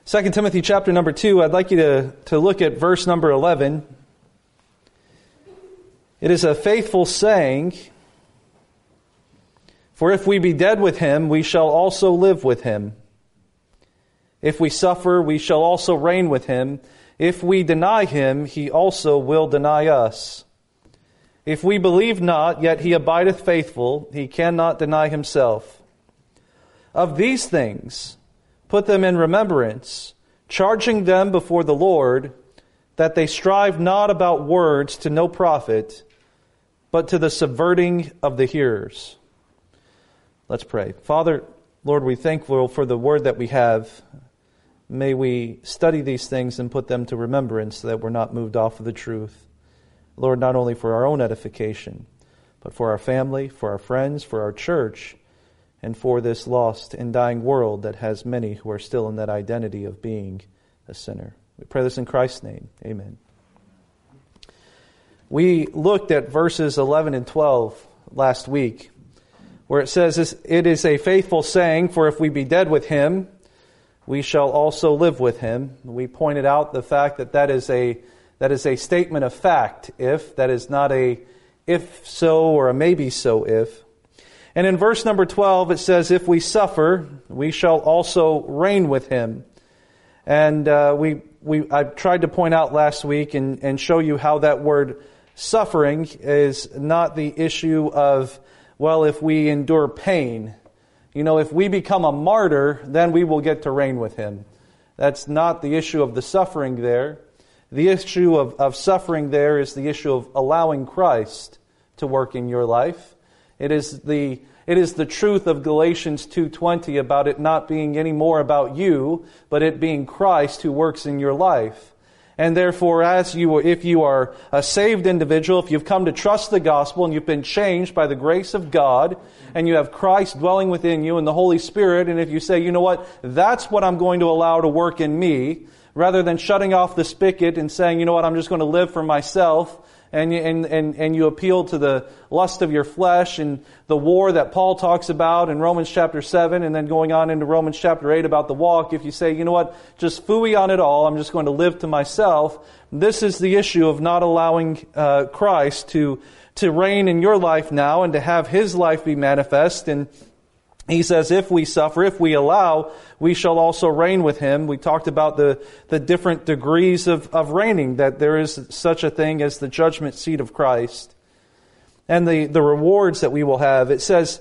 2 Timothy chapter number 2, I'd like you to look at verse number 11. It is a faithful saying, "For if we be dead with him, we shall also live with him. If we suffer, we shall also reign with him. If we deny him, he also will deny us. If we believe not, yet he abideth faithful, he cannot deny himself. Of these things put them in remembrance, charging them before the Lord, that they strive not about words to no profit, but to the subverting of the hearers." Let's pray. Father, Lord, we're thankful for the word that we have. May we study these things and put them to remembrance so that we're not moved off of the truth. Lord, not only for our own edification, but for our family, for our friends, for our church, and for this lost and dying world that has many who are still in that identity of being a sinner. We pray this in Christ's name. Amen. We looked at verses 11 and 12 last week, where it says, "It is a faithful saying, for if we be dead with him, we shall also live with him." We pointed out the fact that is a statement of fact, if. That is not a if so or a maybe so if. And in verse number 12 it says, "If we suffer, we shall also reign with him." And I tried to point out last week and show you how that word suffering is not the issue of, well, if we endure pain. If we become a martyr, then we will get to reign with him. That's not the issue of the suffering there. The issue of suffering there is the issue of allowing Christ to work in your life. It is the truth of Galatians 2:20 about it not being any more about you, but it being Christ who works in your life. And therefore, if you are a saved individual, if you've come to trust the gospel and you've been changed by the grace of God, and you have Christ dwelling within you and the Holy Spirit, and if you say, you know what, that's what I'm going to allow to work in me, rather than shutting off the spigot and saying, you know what, I'm just going to live for myself, and you appeal to the lust of your flesh and the war that Paul talks about in Romans chapter 7 and then going on into Romans chapter 8 about the walk. If you say, you know what, just phooey on it all, I'm just going to live to myself. This is the issue of not allowing Christ to reign in your life now and to have His life be manifest. And He says, if we suffer, if we allow, we shall also reign with Him. We talked about the different degrees of reigning, that there is such a thing as the judgment seat of Christ and the rewards that we will have. It says,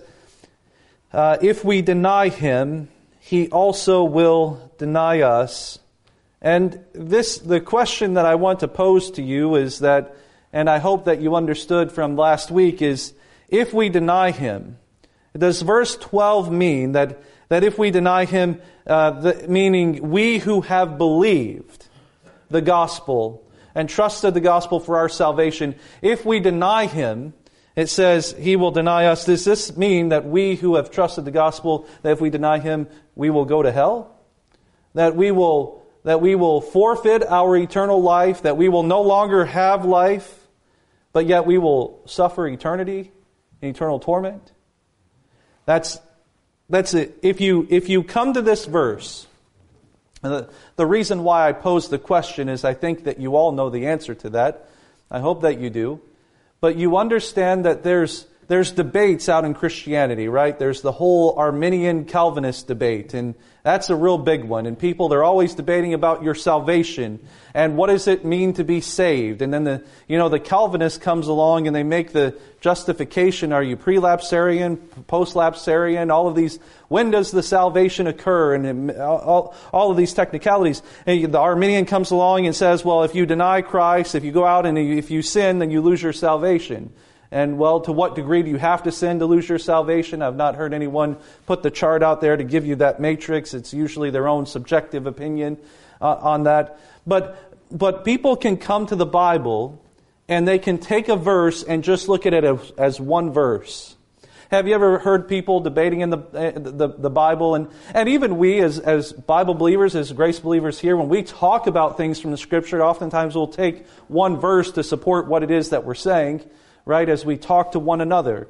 if we deny Him, He also will deny us. And the question that I want to pose to you is that, and I hope that you understood from last week, is if we deny Him, does verse 12 mean that if we deny Him, meaning we who have believed the gospel and trusted the gospel for our salvation, if we deny Him, it says He will deny us. Does this mean that we who have trusted the gospel, that if we deny Him, we will go to hell? That we will forfeit our eternal life, that we will no longer have life, but yet we will suffer eternity, eternal torment? That's it. If you come to this verse, the reason why I pose the question is I think that you all know the answer to that. I hope that you do. But you understand that there's debates out in Christianity, right? There's the whole Arminian Calvinist debate, and that's a real big one. And people, they're always debating about your salvation and what does it mean to be saved. And then the Calvinist comes along and they make the justification. Are you prelapsarian, postlapsarian? All of these. When does the salvation occur? And all of these technicalities. And the Arminian comes along and says, well, if you deny Christ, if you go out and if you sin, then you lose your salvation. And well, to what degree do you have to sin to lose your salvation? I've not heard anyone put the chart out there to give you that matrix. It's usually their own subjective opinion on that. But people can come to the Bible and they can take a verse and just look at it as one verse. Have you ever heard people debating in the Bible? And even we as Bible believers, as grace believers here, when we talk about things from the Scripture, oftentimes we'll take one verse to support what it is that we're saying, right, as we talk to one another.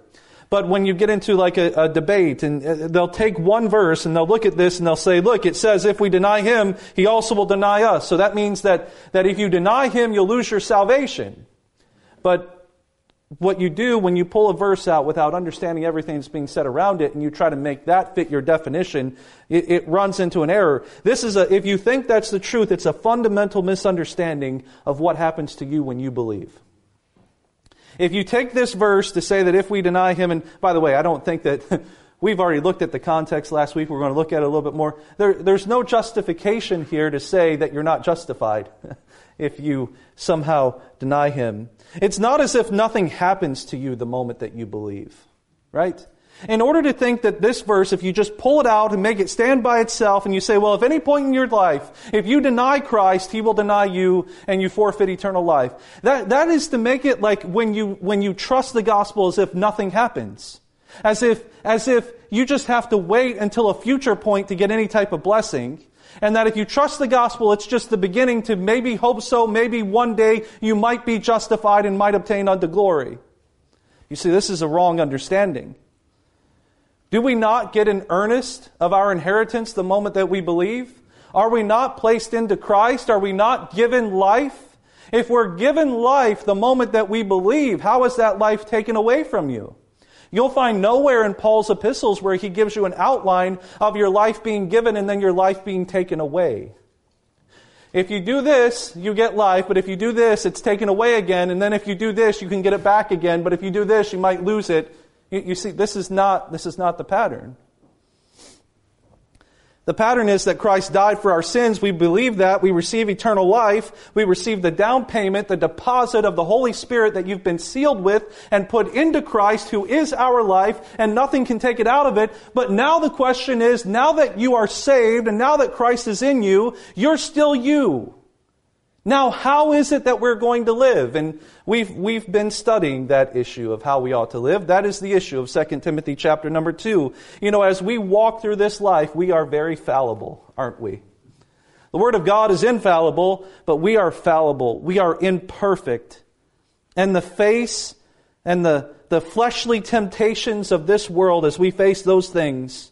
But when you get into like a debate, and they'll take one verse and they'll look at this and they'll say, look, it says if we deny him, he also will deny us. So that means that if you deny him, you'll lose your salvation. But what you do when you pull a verse out without understanding everything that's being said around it and you try to make that fit your definition, it runs into an error. If you think that's the truth, it's a fundamental misunderstanding of what happens to you when you believe. If you take this verse to say that if we deny him, and by the way, I don't think that we've already looked at the context last week. We're going to look at it a little bit more. There's no justification here to say that you're not justified if you somehow deny him. It's not as if nothing happens to you the moment that you believe, right? In order to think that this verse, if you just pull it out and make it stand by itself and you say, well, if any point in your life, if you deny Christ, he will deny you and you forfeit eternal life. That is to make it like when you trust the gospel as if nothing happens. As if you just have to wait until a future point to get any type of blessing. And that if you trust the gospel, it's just the beginning to maybe hope so, maybe one day you might be justified and might obtain unto glory. You see, this is a wrong understanding. Do we not get an earnest of our inheritance the moment that we believe? Are we not placed into Christ? Are we not given life? If we're given life the moment that we believe, how is that life taken away from you? You'll find nowhere in Paul's epistles where he gives you an outline of your life being given and then your life being taken away. If you do this, you get life, but if you do this, it's taken away again, and then if you do this, you can get it back again, but if you do this, you might lose it. You see, this is not the pattern. The pattern is that Christ died for our sins. We believe that. We receive eternal life. We receive the down payment, the deposit of the Holy Spirit that you've been sealed with and put into Christ, who is our life, and nothing can take it out of it. But now the question is, now that you are saved and now that Christ is in you, you're still you. Now, how is it that we're going to live? And we've been studying that issue of how we ought to live. That is the issue of 2 Timothy chapter number 2. You know, as we walk through this life, we are very fallible, aren't we? The Word of God is infallible, but we are fallible. We are imperfect. And the face and the fleshly temptations of this world, as we face those things.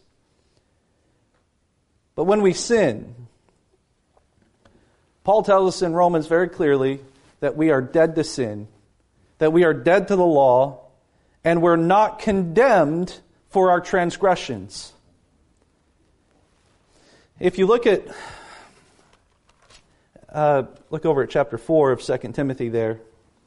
But when we sin, Paul tells us in Romans very clearly that we are dead to sin, that we are dead to the law, and we're not condemned for our transgressions. If you look over at chapter 4 of 2 Timothy there.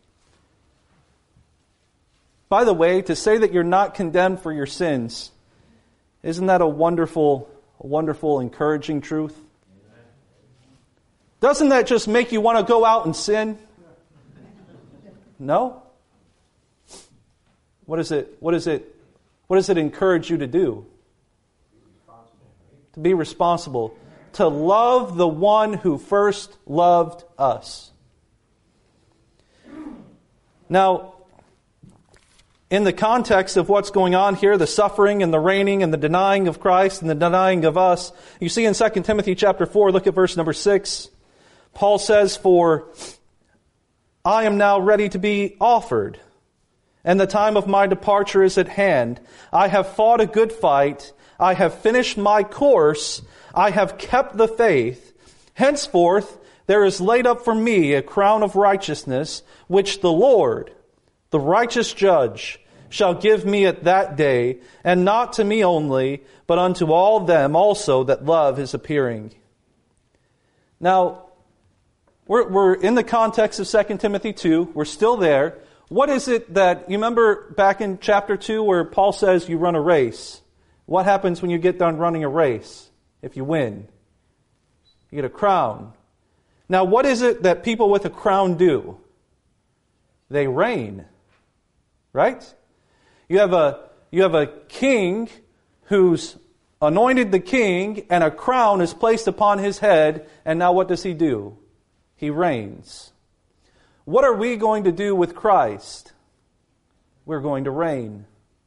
By the way, to say that you're not condemned for your sins, isn't that a wonderful, encouraging truth? Doesn't that just make you want to go out and sin? No? What does it encourage you to do? To be responsible. To love the one who first loved us. Now, in the context of what's going on here, the suffering and the reigning and the denying of Christ and the denying of us, you see in 2 Timothy chapter 4, look at verse number 6. Paul says, "For I am now ready to be offered, and the time of my departure is at hand. I have fought a good fight. I have finished my course. I have kept the faith. Henceforth there is laid up for me a crown of righteousness, which the Lord, the righteous judge, shall give me at that day, and not to me only, but unto all them also that love his appearing." Now, we're in the context of 2 Timothy 2. We're still there. What is it that, you remember back in chapter 2 where Paul says you run a race? What happens when you get done running a race? If you win, you get a crown. Now, what is it that people with a crown do? They reign. Right? You have a king who's anointed the king, and a crown is placed upon his head, and now what does he do? He reigns. What are we going to do with Christ? We're going to reign.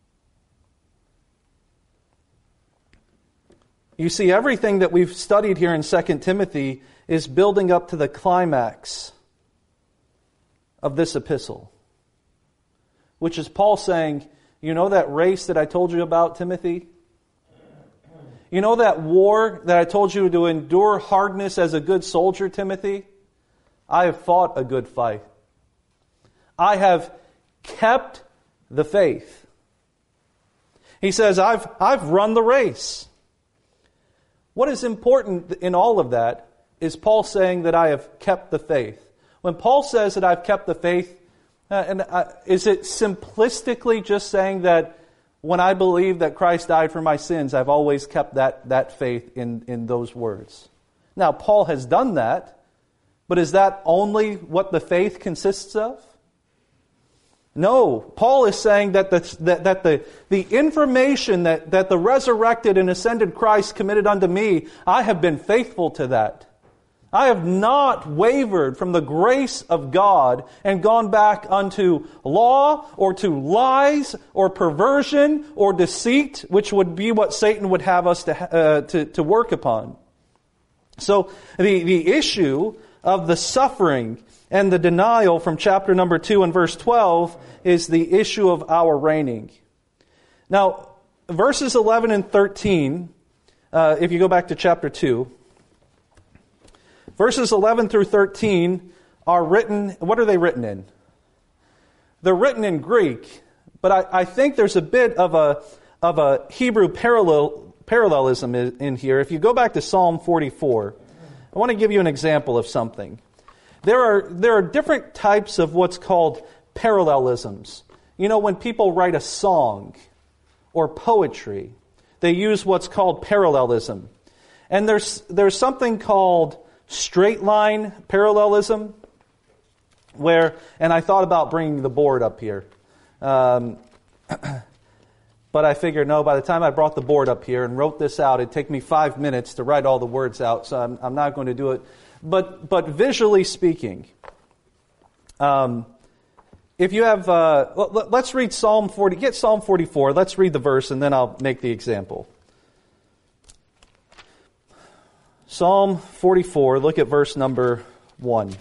You see, everything that we've studied here in 2 Timothy is building up to the climax of this epistle, which is Paul saying, You know that race that I told you about, Timothy? You know that war that I told you to endure hardness as a good soldier, Timothy? I have fought a good fight. I have kept the faith. He says, I've run the race. What is important in all of that is Paul saying that I have kept the faith. When Paul says that I've kept the faith, is it simplistically just saying that when I believe that Christ died for my sins, I've always kept that faith in those words? Now, Paul has done that, but is that only what the faith consists of? No, Paul is saying that the information that the resurrected and ascended Christ committed unto me, I have been faithful to that. I have not wavered from the grace of God and gone back unto law or to lies or perversion or deceit, which would be what Satan would have us to work upon. So the issue of the suffering and the denial from chapter number 2 and verse 12 is the issue of our reigning. Now, verses 11 and 13, if you go back to chapter 2, verses 11 through 13 are written, what are they written in? They're written in Greek, but I think there's a bit of a Hebrew parallelism in here. If you go back to Psalm 44, I want to give you an example of something. There are different types of what's called parallelisms. You know, when people write a song or poetry, they use what's called parallelism. And there's something called straight line parallelism, and I thought about bringing the board up here. But I figured, no, by the time I brought the board up here and wrote this out, it'd take me 5 minutes to write all the words out, so I'm not going to do it. But visually speaking, if you have, let's read Psalm 40. Get Psalm 44. Let's read the verse, and then I'll make the example. Psalm 44. Look at verse number 1.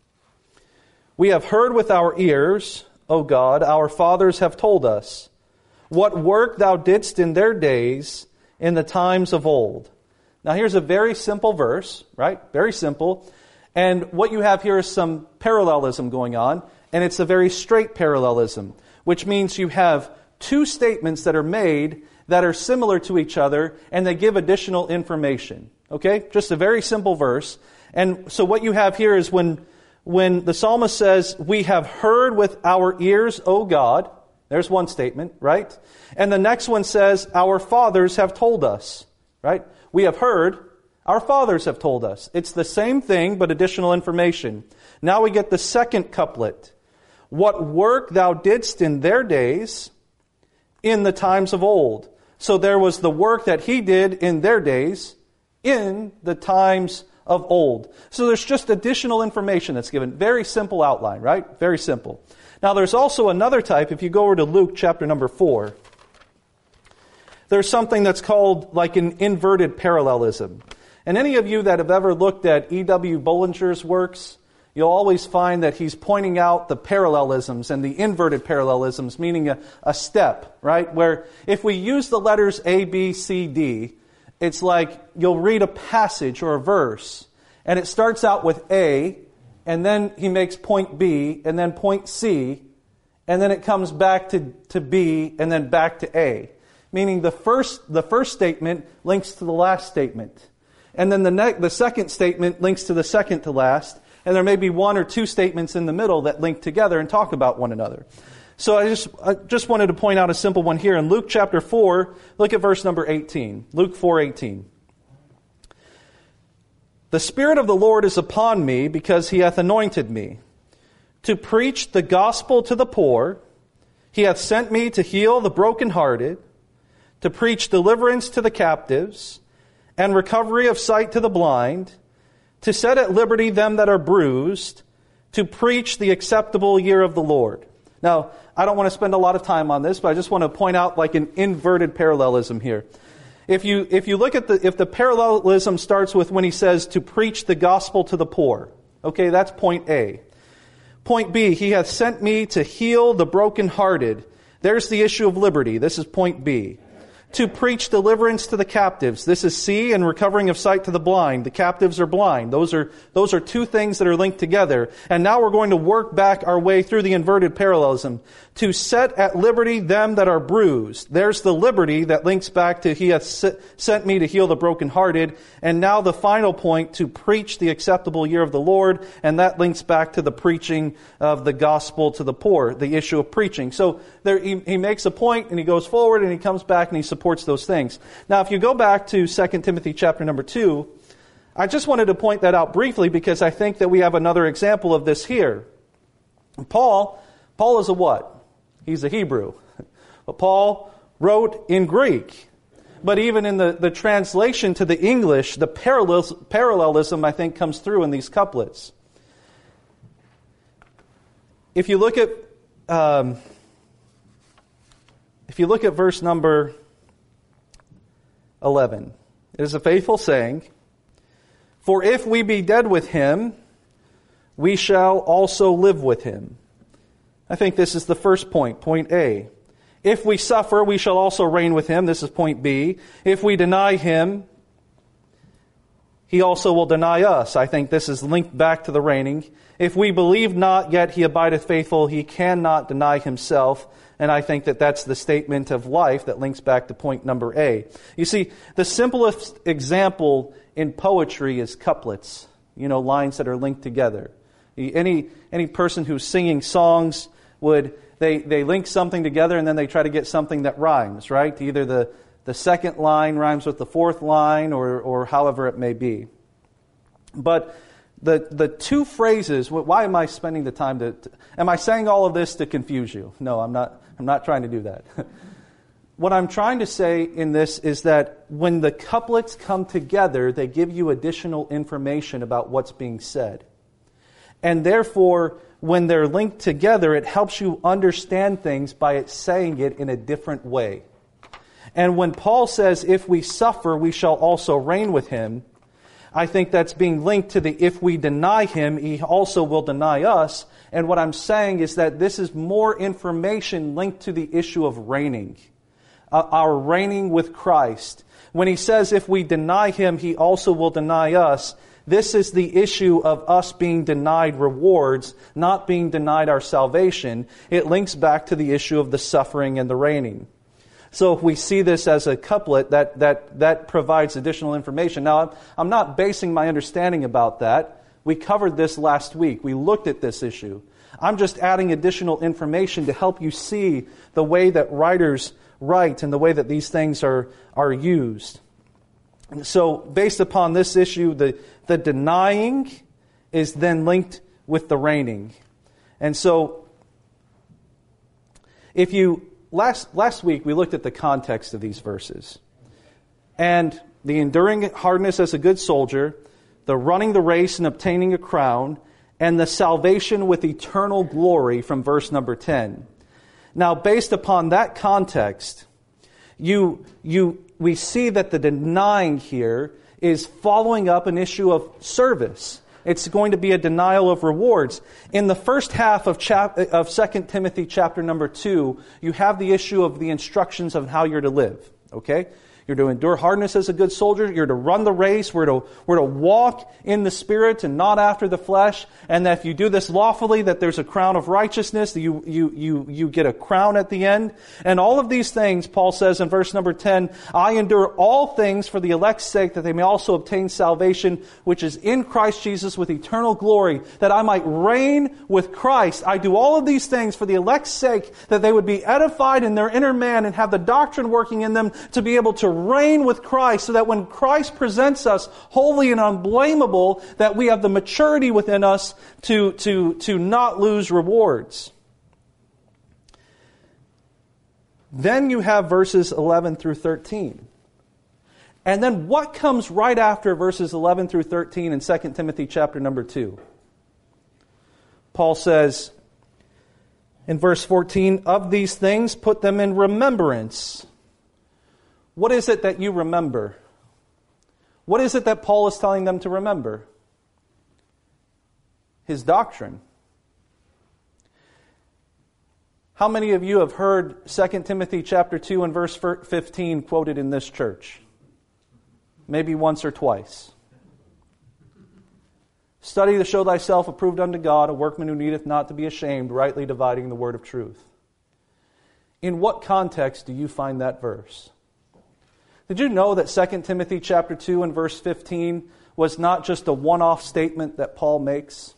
We have heard with our ears, O God, our fathers have told us, what work thou didst in their days, in the times of old. Now here's a very simple verse, right? Very simple. And what you have here is some parallelism going on, and it's a very straight parallelism, which means you have two statements that are made that are similar to each other, and they give additional information. Okay? Just a very simple verse. And so what you have here is when the psalmist says, we have heard with our ears, O God, there's one statement, right? And the next one says, our fathers have told us, right? We have heard, our fathers have told us. It's the same thing, but additional information. Now we get the second couplet. What work thou didst in their days, in the times of old. So there was the work that he did in their days, in the times of old. So there's just additional information that's given. Very simple outline, right? Very simple. Now there's also another type. If you go over to Luke chapter number 4, there's something that's called like an inverted parallelism. And any of you that have ever looked at E.W. Bullinger's works, you'll always find that he's pointing out the parallelisms and the inverted parallelisms, meaning a step, right? Where if we use the letters A, B, C, D, it's like you'll read a passage or a verse, and it starts out with A, and then he makes point B, and then point C, and then it comes back to B, and then back to A. Meaning the first statement links to the last statement. And then the second statement links to the second to last. And there may be one or two statements in the middle that link together and talk about one another. So I just wanted to point out a simple one here. In Luke chapter 4, look at verse number 18. Luke 4:18. The Spirit of the Lord is upon me, because he hath anointed me to preach the gospel to the poor. He hath sent me to heal the brokenhearted, to preach deliverance to the captives, and recovery of sight to the blind, to set at liberty them that are bruised, to preach the acceptable year of the Lord. Now, I don't want to spend a lot of time on this, but I just want to point out like an inverted parallelism here. If you look at if the parallelism starts with when he says to preach the gospel to the poor, okay, that's point A. Point B, he hath sent me to heal the brokenhearted. There's the issue of liberty. This is point B. To preach deliverance to the captives. This is C, and recovering of sight to the blind. The captives are blind. Those are two things that are linked together. And now we're going to work back our way through the inverted parallelism. To set at liberty them that are bruised. There's the liberty that links back to He hath sent me to heal the brokenhearted. And now the final point, to preach the acceptable year of the Lord. And that links back to the preaching of the gospel to the poor, the issue of preaching. So there, he makes a point and he goes forward and he comes back and he supports those things. Now, if you go back to 2 Timothy chapter number 2, I just wanted to point that out briefly because I think that we have another example of this here. Paul is a what? He's a Hebrew. But Paul wrote in Greek. But even in the translation to the English, the parallelism, I think, comes through in these couplets. If you look at verse number 11, it is a faithful saying, for if we be dead with Him, we shall also live with Him. I think this is the first point, point A. If we suffer, we shall also reign with Him. This is point B. If we deny Him, He also will deny us. I think this is linked back to the reigning. If we believe not, yet He abideth faithful. He cannot deny Himself. And I think that that's the statement of life that links back to point number A. You see, the simplest example in poetry is couplets. Lines that are linked together. Any person who's singing songs they link something together and then they try to get something that rhymes, right? Either the second line rhymes with the fourth line or however it may be. But the two phrases, why am I spending the time am I saying all of this to confuse you? No, I'm not trying to do that. What I'm trying to say in this is that when the couplets come together, they give you additional information about what's being said. And therefore, when they're linked together, it helps you understand things by it saying it in a different way. And when Paul says, if we suffer, we shall also reign with Him, I think that's being linked to the if we deny Him, He also will deny us. And what I'm saying is that this is more information linked to the issue of reigning. Our reigning with Christ. When he says if we deny Him, He also will deny us, this is the issue of us being denied rewards, not being denied our salvation. It links back to the issue of the suffering and the reigning. So if we see this as a couplet, that provides additional information. Now, I'm not basing my understanding about that. We covered this last week. We looked at this issue. I'm just adding additional information to help you see the way that writers write and the way that these things are used. So based upon this issue, the denying is then linked with the reigning. And so if you last week we looked at the context of these verses. And the enduring hardness as a good soldier, the running the race and obtaining a crown, and the salvation with eternal glory from verse number 10. Now, based upon that context, we see that the denying here is following up an issue of service. It's going to be a denial of rewards. In the first half of 2 Timothy chapter number 2, you have the issue of the instructions of how you're to live. Okay? You're to endure hardness as a good soldier. You're to run the race. We're to walk in the Spirit and not after the flesh. And that if you do this lawfully, that there's a crown of righteousness. You get a crown at the end. And all of these things, Paul says in verse number 10, I endure all things for the elect's sake, that they may also obtain salvation, which is in Christ Jesus with eternal glory, that I might reign with Christ. I do all of these things for the elect's sake, that they would be edified in their inner man and have the doctrine working in them to be able to reign with Christ, so that when Christ presents us holy and unblameable, that we have the maturity within us to not lose rewards. Then you have verses 11 through 13. And then what comes right after verses 11 through 13 in 2 Timothy chapter number 2? Paul says in verse 14, of these things put them in remembrance. What is it that you remember? What is it that Paul is telling them to remember? His doctrine. How many of you have heard 2 Timothy chapter 2 and verse 15 quoted in this church? Maybe once or twice. Study to show thyself approved unto God, a workman who needeth not to be ashamed, rightly dividing the word of truth. In what context do you find that verse? Did you know that 2 Timothy chapter 2 and verse 15 was not just a one-off statement that Paul makes?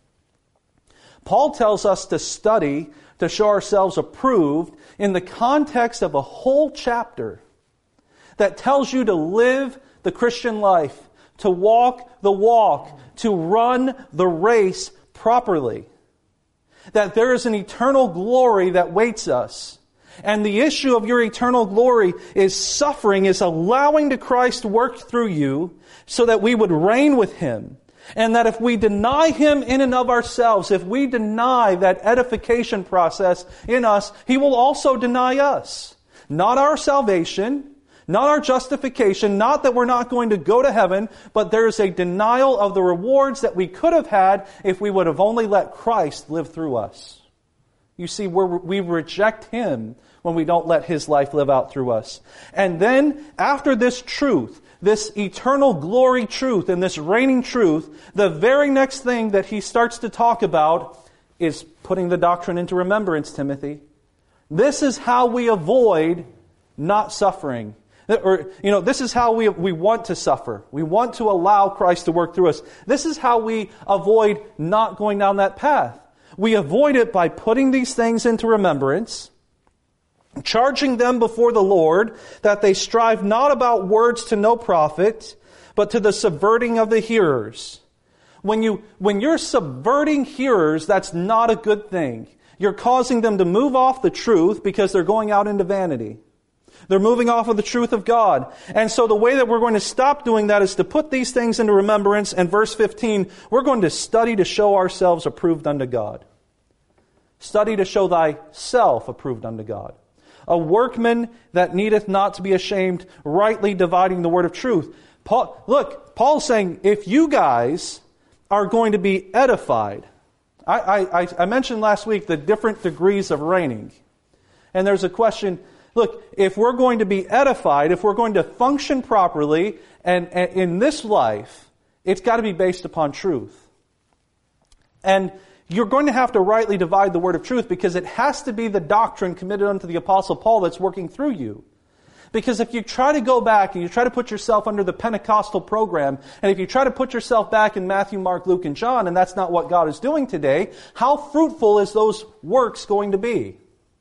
Paul tells us to study to show ourselves approved in the context of a whole chapter that tells you to live the Christian life, to walk the walk, to run the race properly. That there is an eternal glory that waits us. And the issue of your eternal glory is suffering, is allowing the Christ to work through you so that we would reign with Him. And that if we deny Him in and of ourselves, if we deny that edification process in us, He will also deny us. Not our salvation, not our justification, not that we're not going to go to heaven, but there is a denial of the rewards that we could have had if we would have only let Christ live through us. You see, we reject Him when we don't let His life live out through us. And then, after this truth, this eternal glory truth and this reigning truth, the very next thing that he starts to talk about is putting the doctrine into remembrance, Timothy. This is how we avoid not suffering. This is how we want to suffer. We want to allow Christ to work through us. This is how we avoid not going down that path. We avoid it by putting these things into remembrance, charging them before the Lord, that they strive not about words to no profit, but to the subverting of the hearers. When you're subverting hearers, that's not a good thing. You're causing them to move off the truth because they're going out into vanity. They're moving off of the truth of God. And so the way that we're going to stop doing that is to put these things into remembrance. And verse 15, we're going to study to show ourselves approved unto God. Study to show thyself approved unto God. A workman that needeth not to be ashamed, rightly dividing the word of truth. Paul's saying, if you guys are going to be edified, I mentioned last week the different degrees of reigning. And there's a question, look, if we're going to be edified, if we're going to function properly, and in this life, it's got to be based upon truth. And you're going to have to rightly divide the word of truth because it has to be the doctrine committed unto the Apostle Paul that's working through you. Because if you try to go back and you try to put yourself under the Pentecostal program, and if you try to put yourself back in Matthew, Mark, Luke, and John, and that's not what God is doing today, how fruitful is those works going to be?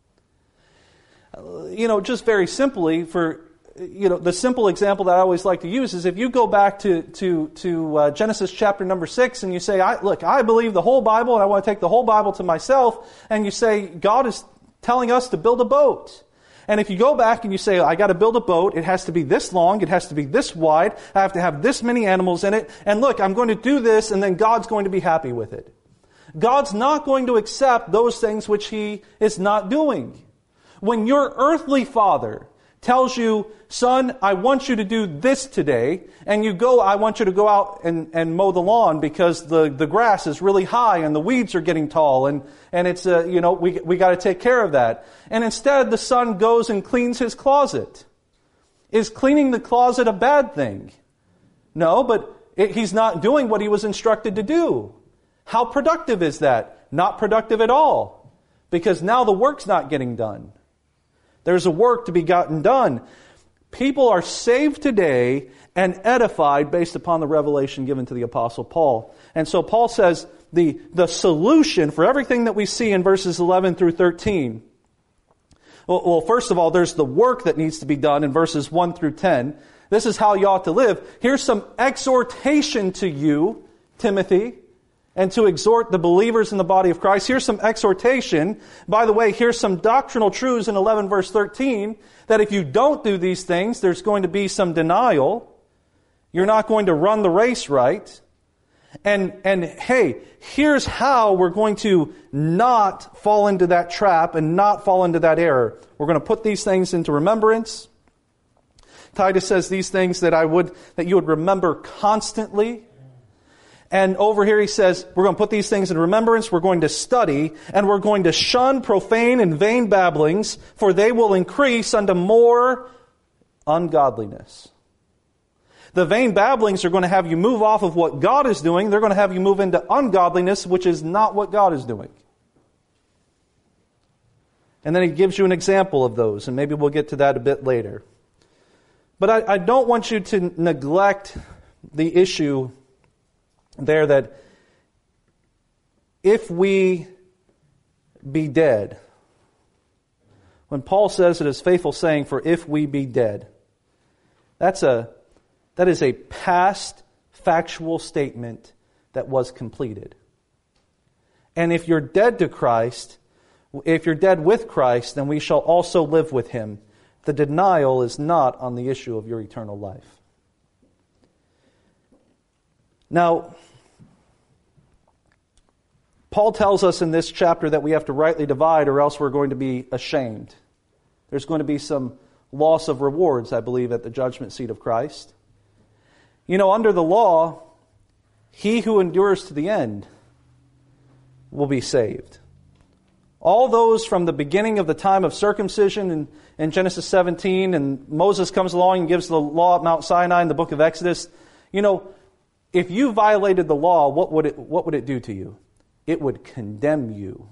Just very simply, the simple example that I always like to use is if you go back to Genesis chapter number 6 and you say, I believe the whole Bible and I want to take the whole Bible to myself, and you say, God is telling us to build a boat. And if you go back and you say, I got to build a boat, it has to be this long, it has to be this wide, I have to have this many animals in it, and look, I'm going to do this, and then God's going to be happy with it. God's not going to accept those things which He is not doing. When your earthly father tells you, son, I want you to do this today, and you go, I want you to go out and mow the lawn because the grass is really high and the weeds are getting tall, and it's, we got to take care of that. And instead, the son goes and cleans his closet. Is cleaning the closet a bad thing? No, but he's not doing what he was instructed to do. How productive is that? Not productive at all, because now the work's not getting done. There's a work to be gotten done. People are saved today and edified based upon the revelation given to the Apostle Paul. And so Paul says the solution for everything that we see in verses 11 through 13. Well, first of all, there's the work that needs to be done in verses 1 through 10. This is how you ought to live. Here's some exhortation to you, Timothy, and to exhort the believers in the body of Christ. Here's some exhortation. By the way, here's some doctrinal truths in 11 verse 13, that if you don't do these things, there's going to be some denial. You're not going to run the race right. And hey, here's how we're going to not fall into that trap and not fall into that error. We're going to put these things into remembrance. Titus says these things that you would remember constantly. And over here he says, we're going to put these things in remembrance, we're going to study, and we're going to shun profane and vain babblings, for they will increase unto more ungodliness. The vain babblings are going to have you move off of what God is doing. They're going to have you move into ungodliness, which is not what God is doing. And then he gives you an example of those, and maybe we'll get to that a bit later. But I don't want you to neglect the issue there that if we be dead, when Paul says it is faithful saying, for if we be dead, that is a past factual statement that was completed. And if you're dead to Christ, if you're dead with Christ, then we shall also live with Him. The denial is not on the issue of your eternal life. Now, Paul tells us in this chapter that we have to rightly divide or else we're going to be ashamed. There's going to be some loss of rewards, I believe, at the judgment seat of Christ. You know, under the law, he who endures to the end will be saved. All those from the beginning of the time of circumcision in Genesis 17, and Moses comes along and gives the law at Mount Sinai in the book of Exodus. You know, if you violated the law, what would it do to you? It would condemn you.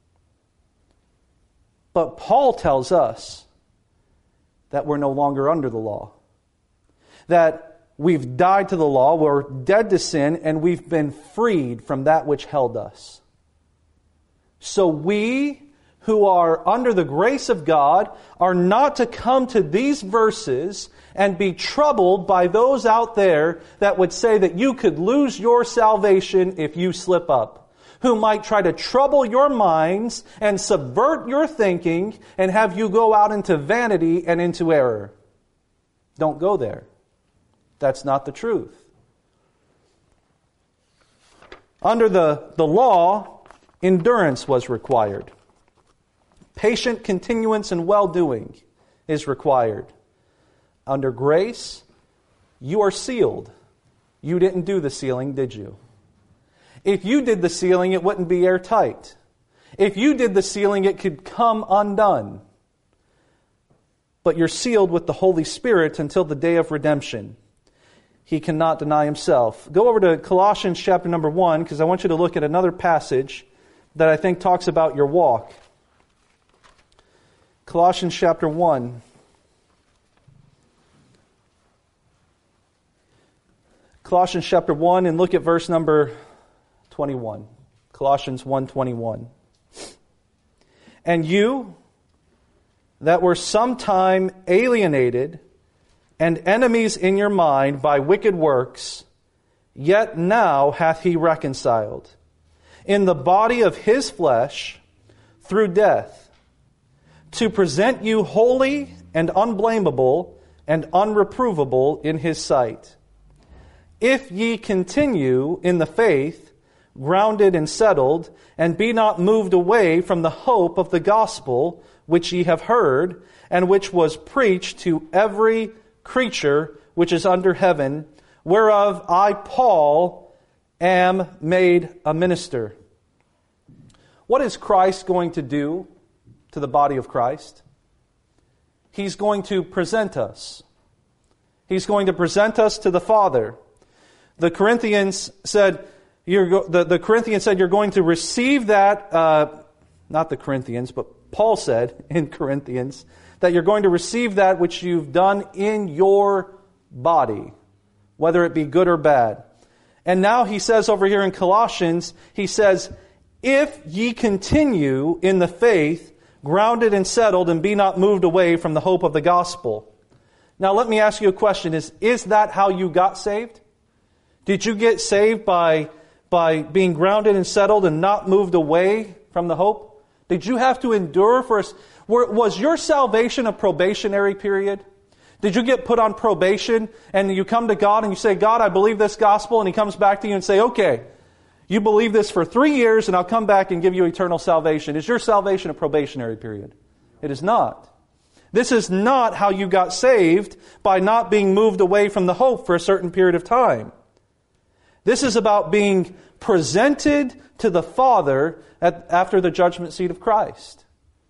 But Paul tells us that we're no longer under the law. That we've died to the law, we're dead to sin, and we've been freed from that which held us. So we who are under the grace of God are not to come to these verses and be troubled by those out there that would say that you could lose your salvation if you slip up, who might try to trouble your minds and subvert your thinking and have you go out into vanity and into error. Don't go there. That's not the truth. Under the law, endurance was required. Patient continuance and well-doing is required. Under grace, you are sealed. You didn't do the sealing, did you? If you did the sealing, it wouldn't be airtight. If you did the sealing, it could come undone. But you're sealed with the Holy Spirit until the day of redemption. He cannot deny himself. Go over to Colossians chapter number 1, because I want you to look at another passage that I think talks about your walk. Colossians chapter 1. Colossians chapter 1, and look at verse number 21. Colossians 1:21. And you that were sometime alienated and enemies in your mind by wicked works, yet now hath he reconciled in the body of his flesh through death, to present you holy and unblameable and unreprovable in his sight. If ye continue in the faith, grounded and settled, and be not moved away from the hope of the gospel which ye have heard, and which was preached to every creature which is under heaven, whereof I, Paul, am made a minister. What is Christ going to do to the body of Christ? He's going to present us. He's going to present us to the Father. The Corinthians said, you're going to receive that, not the Corinthians, but Paul said in Corinthians, that you're going to receive that which you've done in your body, whether it be good or bad. And now he says over here in Colossians, he says, if ye continue in the faith, grounded and settled, and be not moved away from the hope of the gospel. Now let me ask you a question. Is that how you got saved? Did you get saved by being grounded and settled and not moved away from the hope? Did you have to endure for us? Was your salvation a probationary period? Did you get put on probation and you come to God and you say, God, I believe this gospel, and He comes back to you and say, okay, you believe this for 3 years and I'll come back and give you eternal salvation. Is your salvation a probationary period? It is not. This is not how you got saved, by not being moved away from the hope for a certain period of time. This is about being presented to the Father after the judgment seat of Christ.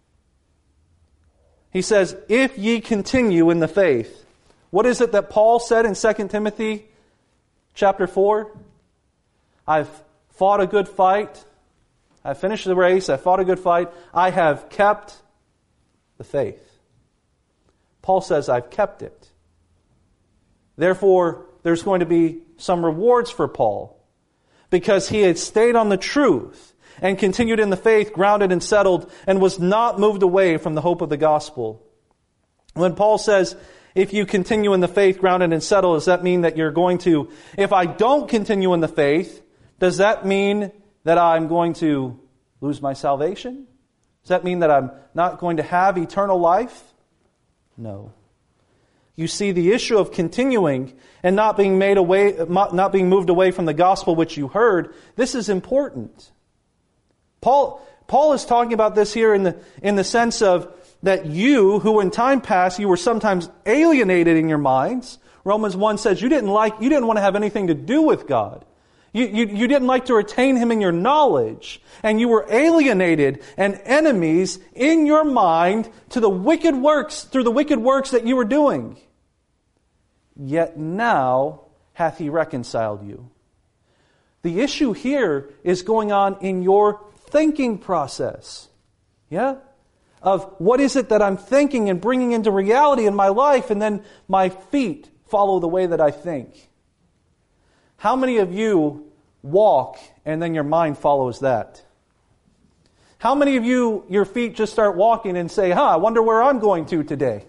He says, if ye continue in the faith. What is it that Paul said in 2 Timothy chapter 4? I've fought a good fight. I've finished the race. I've fought a good fight. I have kept the faith. Paul says, I've kept it. Therefore, there's going to be some rewards for Paul because he had stayed on the truth and continued in the faith, grounded and settled, and was not moved away from the hope of the gospel. When Paul says, if you continue in the faith, grounded and settled, does that mean that you're going to, if I don't continue in the faith, does that mean that I'm going to lose my salvation? Does that mean that I'm not going to have eternal life? No. You see, the issue of continuing and not being moved away from the gospel which you heard, this is important. Paul is talking about this here in the sense of that you, who in time past you were sometimes alienated in your minds. Romans 1 says you didn't want to have anything to do with God. You didn't like to retain Him in your knowledge, and you were alienated and enemies in your mind to the wicked works, through the wicked works that you were doing. Yet now hath He reconciled you. The issue here is going on in your thinking process. Yeah? Of what is it that I'm thinking and bringing into reality in my life, and then my feet follow the way that I think. How many of you walk and then your mind follows that? How many of you, your feet just start walking and say, I wonder where I'm going to today?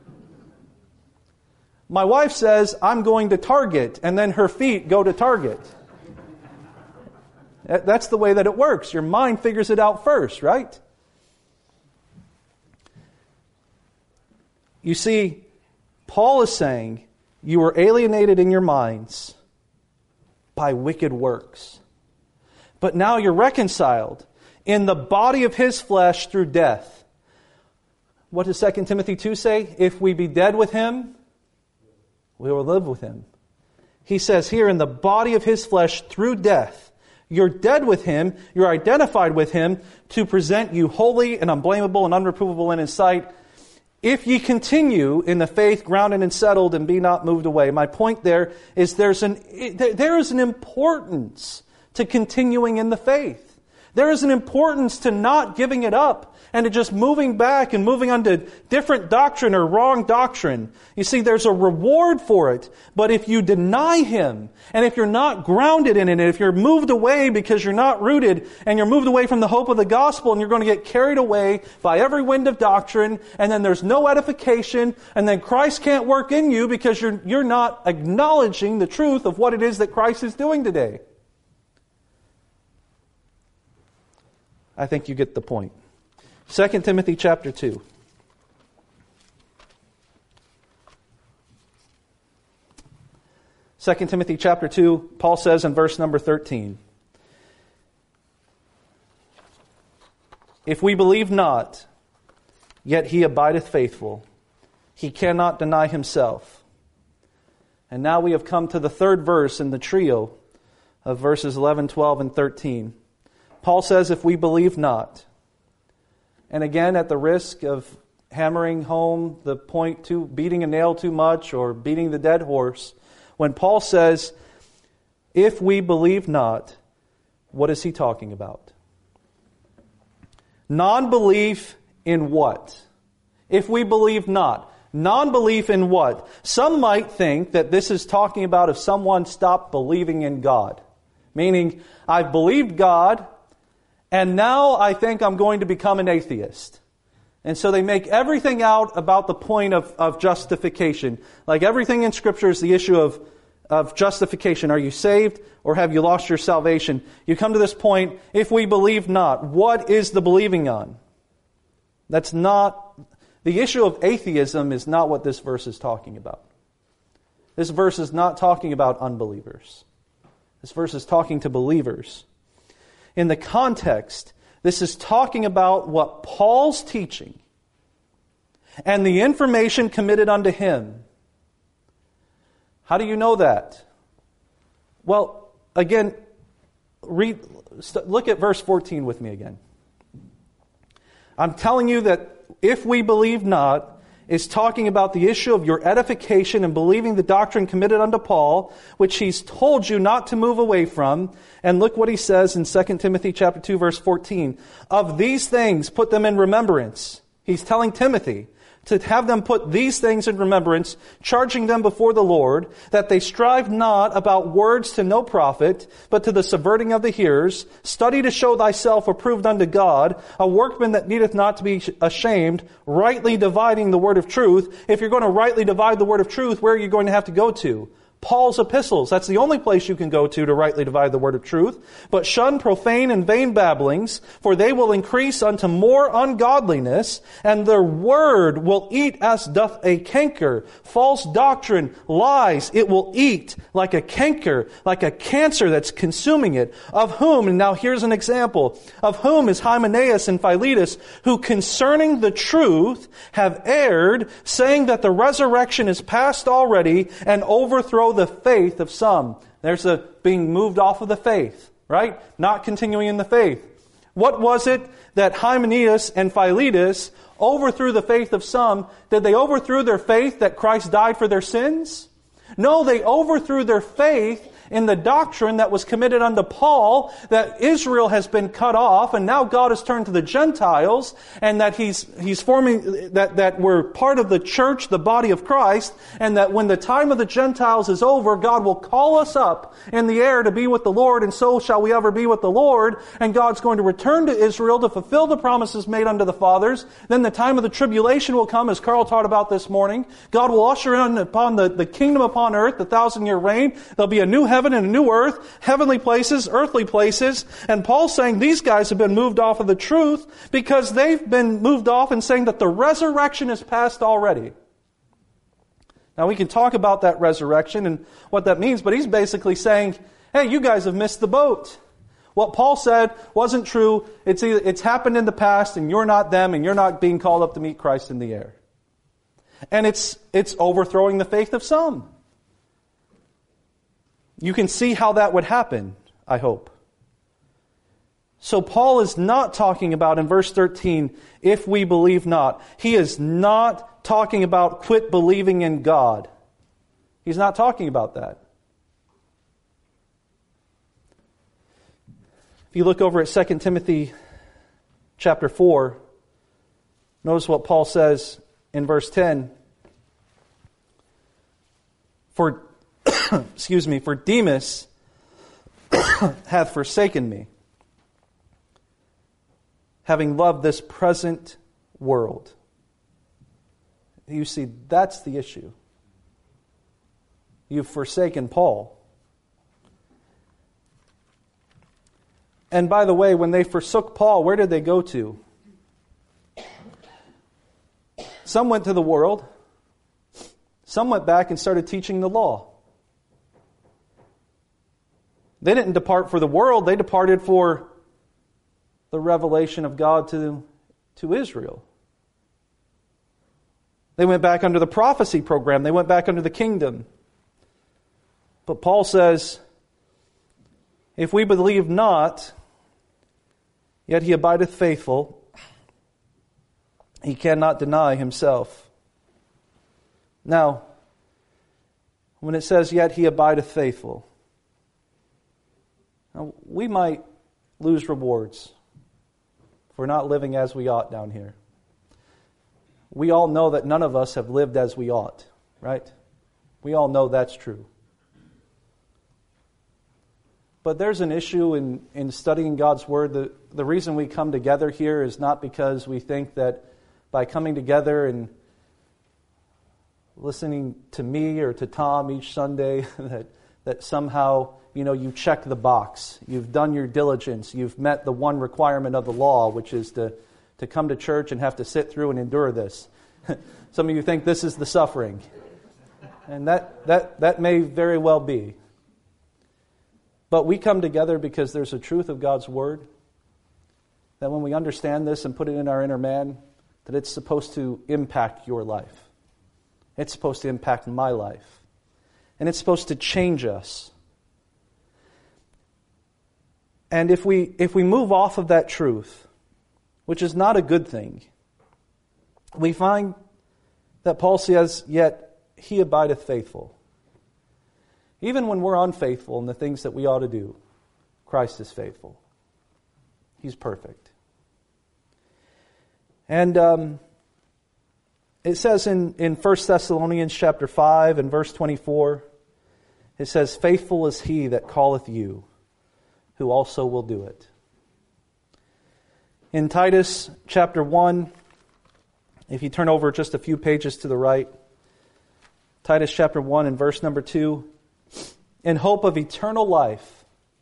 My wife says, I'm going to Target, and then her feet go to Target. That's the way that it works. Your mind figures it out first, right? You see, Paul is saying, you were alienated in your minds by wicked works. But now you're reconciled in the body of His flesh through death. What does 2 Timothy 2 say? If we be dead with Him, we will live with Him. He says here, in the body of His flesh through death. You're dead with Him, you're identified with Him to present you holy and unblameable and unreprovable in His sight. If ye continue in the faith, grounded and settled, and be not moved away. My point there is there is an importance to continuing in the faith. There is an importance to not giving it up and to just moving back and moving on to different doctrine or wrong doctrine. You see, there's a reward for it. But if you deny Him, and if you're not grounded in it, and if you're moved away because you're not rooted, and you're moved away from the hope of the gospel, and you're going to get carried away by every wind of doctrine, and then there's no edification, and then Christ can't work in you because you're not acknowledging the truth of what it is that Christ is doing today. I think you get the point. 2 Timothy chapter 2. Second Timothy chapter 2, Paul says in verse number 13, if we believe not, yet He abideth faithful. He cannot deny Himself. And now we have come to the third verse in the trio of verses 11, 12, and 13. Paul says, if we believe not. And again, at the risk of hammering home the point to beating a nail too much or beating the dead horse, when Paul says, if we believe not, what is he talking about? Non-belief in what? If we believe not. Non-belief in what? Some might think that this is talking about if someone stopped believing in God. Meaning, I've believed God, and now I think I'm going to become an atheist. And so they make everything out about the point of justification. Like everything in Scripture is the issue of justification. Are you saved or have you lost your salvation? You come to this point, if we believe not, what is the believing on? That's not, the issue of atheism is not what this verse is talking about. This verse is not talking about unbelievers. This verse is talking to believers. In the context, this is talking about what Paul's teaching and the information committed unto him. How do you know that? Well, again, look at verse 14 with me again. I'm telling you that if we believe not, is talking about the issue of your edification and believing the doctrine committed unto Paul, which he's told you not to move away from. And look what he says in 2 Timothy chapter 2, verse 14. Of these things, put them in remembrance. He's telling Timothy to have them put these things in remembrance, charging them before the Lord, that they strive not about words to no profit, but to the subverting of the hearers. Study to show thyself approved unto God, a workman that needeth not to be ashamed, rightly dividing the word of truth. If you're going to rightly divide the word of truth, where are you going to have to go to? Paul's epistles. That's the only place you can go to rightly divide the word of truth. But shun profane and vain babblings, for they will increase unto more ungodliness, and their word will eat as doth a canker. False doctrine, lies, it will eat like a canker, like a cancer that's consuming it. Of whom, and now here's an example, of whom is Hymenaeus and Philetus, who concerning the truth have erred, saying that the resurrection is past already, and overthrow the faith of some. There's a being moved off of the faith, right? Not continuing in the faith. What was it that Hymenaeus and Philetus overthrew the faith of some? Did they overthrow their faith that Christ died for their sins? No, they overthrew their faith in the doctrine that was committed unto Paul, that Israel has been cut off, and now God has turned to the Gentiles, and that He's forming, that we're part of the church, the body of Christ, and that when the time of the Gentiles is over, God will call us up in the air to be with the Lord, and so shall we ever be with the Lord, and God's going to return to Israel to fulfill the promises made unto the fathers. Then the time of the tribulation will come, as Carl taught about this morning. God will usher in upon the kingdom upon earth, the 1,000-year reign. There'll be a new heaven and a new earth, heavenly places, earthly places. And Paul's saying these guys have been moved off of the truth because they've been moved off and saying that the resurrection is past already. Now we can talk about that resurrection and what that means, but he's basically saying, hey, you guys have missed the boat. What Paul said wasn't true. It's happened in the past, and you're not them, and you're not being called up to meet Christ in the air. And it's overthrowing the faith of some. You can see how that would happen, I hope. So Paul is not talking about, in verse 13, if we believe not. He is not talking about quit believing in God. He's not talking about that. If you look over at 2 Timothy chapter 4, notice what Paul says in verse 10. For Demas hath forsaken me, having loved this present world. You see, that's the issue. You've forsaken Paul. And by the way, when they forsook Paul, where did they go to? Some went to the world. Some went back and started teaching the law. They didn't depart for the world. They departed for the revelation of God to Israel. They went back under the prophecy program. They went back under the kingdom. But Paul says, if we believe not, yet he abideth faithful, he cannot deny himself. Now, when it says, yet he abideth faithful, now, we might lose rewards for not living as we ought down here. We all know that none of us have lived as we ought, right? We all know that's true. But there's an issue in studying God's Word. The reason we come together here is not because we think that by coming together and listening to me or to Tom each Sunday that somehow, you check the box. You've done your diligence. You've met the one requirement of the law, which is to come to church and have to sit through and endure this. Some of you think this is the suffering. And that may very well be. But we come together because there's a truth of God's Word, that when we understand this and put it in our inner man, that it's supposed to impact your life. It's supposed to impact my life. And it's supposed to change us. And if we move off of that truth, which is not a good thing, we find that Paul says, yet he abideth faithful. Even when we're unfaithful in the things that we ought to do, Christ is faithful. He's perfect. And it says in 1 Thessalonians chapter 5 and verse 24, it says, faithful is he that calleth you, who also will do it. In Titus chapter 1, if you turn over just a few pages to the right, Titus chapter 1 and verse number 2, in hope of eternal life,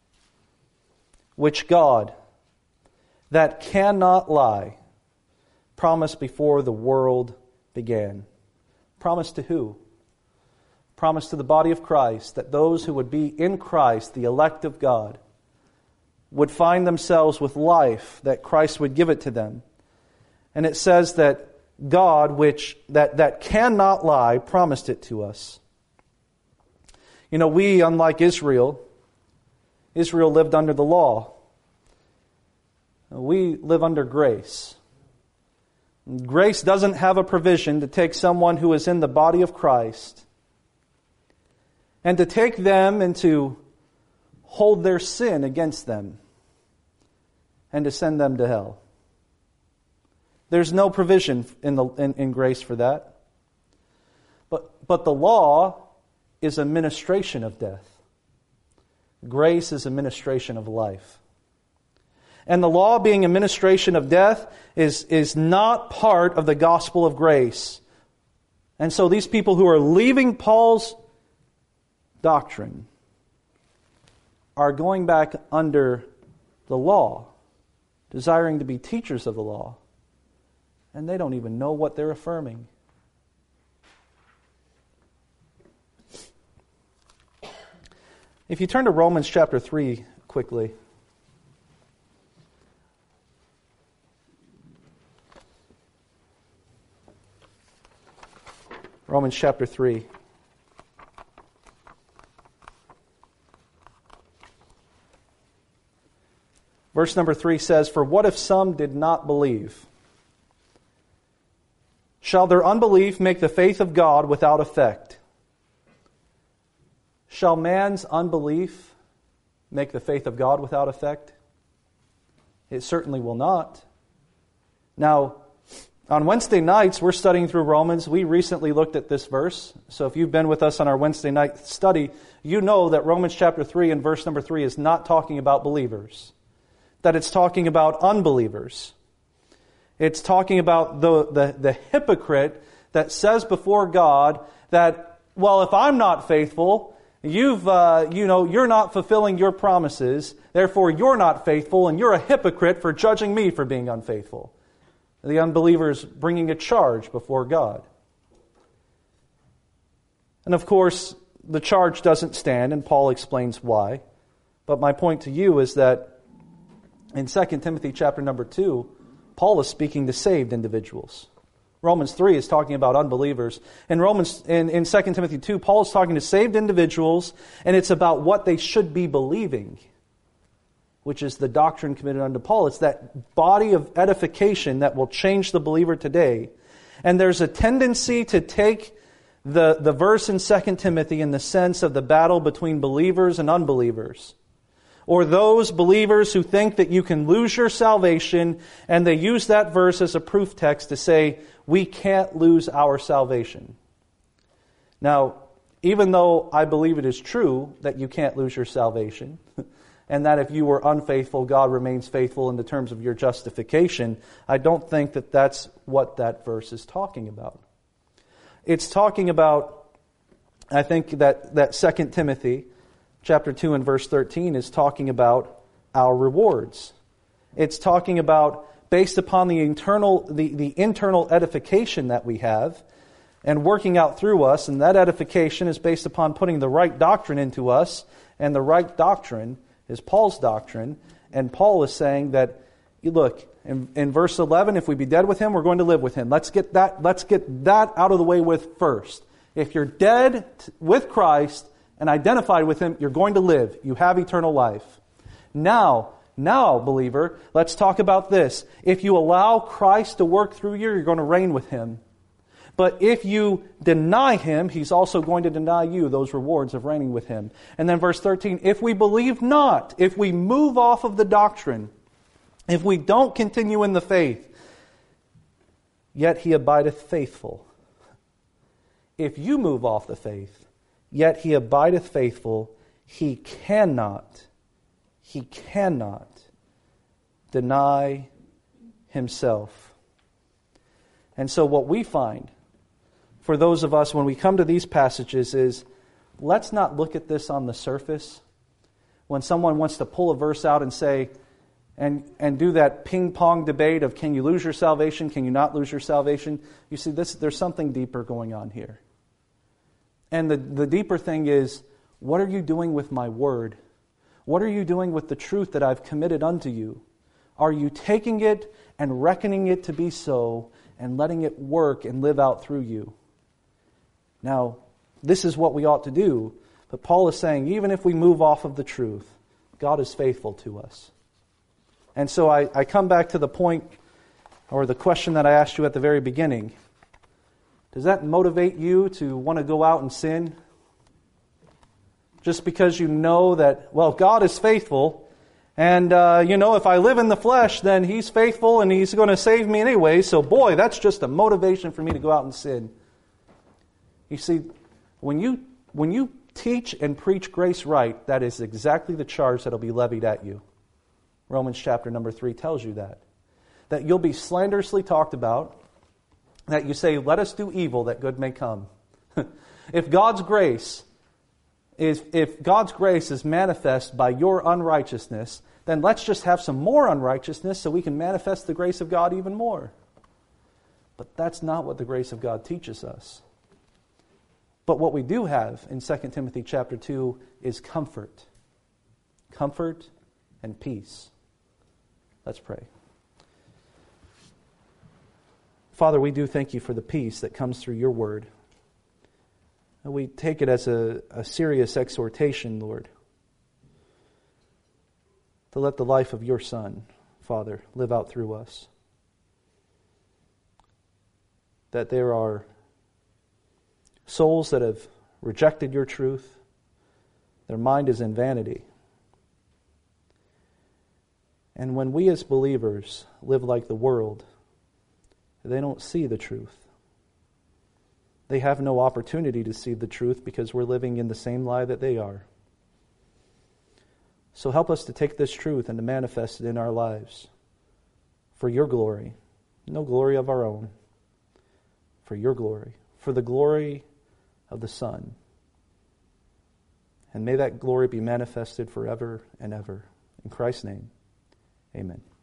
which God, that cannot lie, promised before the world began. Promised to who? Promised to the body of Christ, that those who would be in Christ, the elect of God, would find themselves with life, that Christ would give it to them. And it says that God, which that cannot lie, promised it to us. You know, we, unlike Israel lived under the law. We live under grace. Grace doesn't have a provision to take someone who is in the body of Christ and to take them and to hold their sin against them and to send them to hell. There's no provision in grace for that. But the law is a ministration of death. Grace is a ministration of life. And the law, being a ministration of death, is not part of the gospel of grace. And so these people who are leaving Paul's doctrine are going back under the law, desiring to be teachers of the law. And they don't even know what they're affirming. If you turn to Romans chapter 3 quickly. Romans chapter 3. Verse number 3 says, for what if some did not believe? Shall their unbelief make the faith of God without effect? Shall man's unbelief make the faith of God without effect? It certainly will not. Now, on Wednesday nights, we're studying through Romans. We recently looked at this verse. So if you've been with us on our Wednesday night study, you know that Romans chapter 3 and verse number 3 is not talking about believers. That it's talking about unbelievers. It's talking about the hypocrite that says before God that, well, if I'm not faithful, you're not fulfilling your promises, therefore you're not faithful, and you're a hypocrite for judging me for being unfaithful. The unbelievers bringing a charge before God. And of course, the charge doesn't stand, and Paul explains why. But my point to you is that in 2 Timothy chapter number 2, Paul is speaking to saved individuals. Romans 3 is talking about unbelievers. In 2 Timothy 2, Paul is talking to saved individuals, and it's about what they should be believing, which is the doctrine committed unto Paul. It's that body of edification that will change the believer today. And there's a tendency to take the verse in 2 Timothy in the sense of the battle between believers and unbelievers. Or those believers who think that you can lose your salvation, and they use that verse as a proof text to say, we can't lose our salvation. Now, even though I believe it is true that you can't lose your salvation, and that if you were unfaithful, God remains faithful in the terms of your justification, I don't think that that's what that verse is talking about. It's talking about, I think that 2 Timothy chapter 2 and verse 13 is talking about our rewards. It's talking about, based upon the internal edification that we have, and working out through us, and that edification is based upon putting the right doctrine into us, and the right doctrine is Paul's doctrine. And Paul is saying that, look, in verse 11, if we be dead with him, we're going to live with him. Let's get that out of the way with first. If you're dead with Christ and identified with him, you're going to live. You have eternal life. Now, believer, let's talk about this. If you allow Christ to work through you, you're going to reign with Him. But if you deny Him, He's also going to deny you those rewards of reigning with Him. And then verse 13, if we believe not, if we move off of the doctrine, if we don't continue in the faith, yet He abideth faithful. If you move off the faith, yet He abideth faithful, He cannot deny Himself. And so what we find for those of us when we come to these passages is, let's not look at this on the surface. When someone wants to pull a verse out and say, and do that ping-pong debate of can you lose your salvation, can you not lose your salvation? You see, there's something deeper going on here. And the deeper thing is, what are you doing with my word? What are you doing with the truth that I've committed unto you? Are you taking it and reckoning it to be so and letting it work and live out through you? Now, this is what we ought to do. But Paul is saying, even if we move off of the truth, God is faithful to us. And so I come back to the point, or the question that I asked you at the very beginning. Does that motivate you to want to go out and sin? Just because you know that, well, God is faithful, and if I live in the flesh, then He's faithful and He's going to save me anyway, so boy, that's just a motivation for me to go out and sin. You see, when you teach and preach grace right, that is exactly the charge that will be levied at you. Romans chapter number 3 tells you that. That you'll be slanderously talked about, that you say, let us do evil that good may come. If God's grace is manifest by your unrighteousness, then let's just have some more unrighteousness so we can manifest the grace of God even more. But that's not what the grace of God teaches us. But what we do have in 2 Timothy chapter 2 is comfort. Comfort and peace. Let's pray. Father, we do thank You for the peace that comes through Your word. And we take it as a serious exhortation, Lord, to let the life of Your Son, Father, live out through us. That there are souls that have rejected Your truth. Their mind is in vanity. And when we as believers live like the world, they don't see the truth. They have no opportunity to see the truth because we're living in the same lie that they are. So help us to take this truth and to manifest it in our lives for Your glory. No glory of our own. For Your glory. For the glory of the Son. And may that glory be manifested forever and ever. In Christ's name, amen.